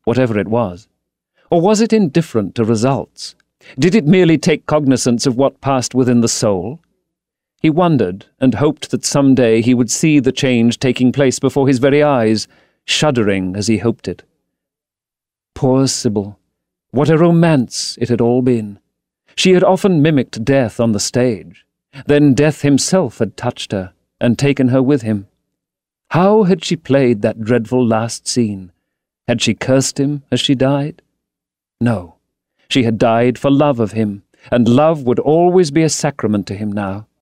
whatever it was? Or was it indifferent to results? Did it merely take cognizance of what passed within the soul? He wondered and hoped that some day he would see the change taking place before his very eyes, shuddering as he hoped it. Poor Sybil! What a romance it had all been! She had often mimicked death on the stage. Then death himself had touched her and taken her with him. How had she played that dreadful last scene? Had she cursed him as she died? No, she had died for love of him, and love would always be a sacrament to him now.